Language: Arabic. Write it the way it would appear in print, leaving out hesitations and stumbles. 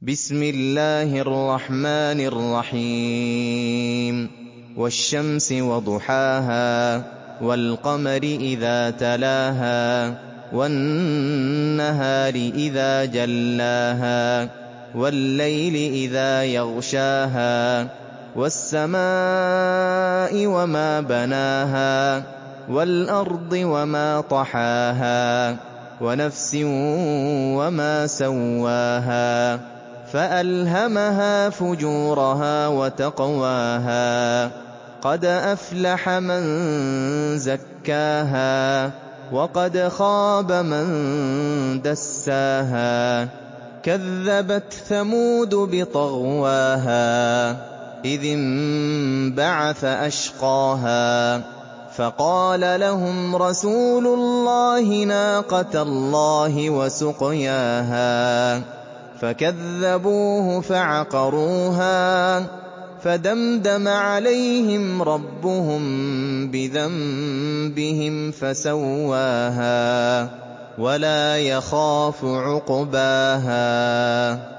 بسم الله الرحمن الرحيم والشمس وضحاها والقمر إذا تلاها والنهار إذا جلاها والليل إذا يغشاها والسماء وما بناها والأرض وما طحاها ونفس وما سواها فألهمها فجورها وتقواها قد أفلح من زكاها وقد خاب من دساها كذبت ثمود بطغواها إذ انبعث أشقاها فقال لهم رسول الله ناقة الله وسقياها فكذبوه فعقروها فدمدم عليهم ربهم بذنبهم فسواها ولا يخاف عقباها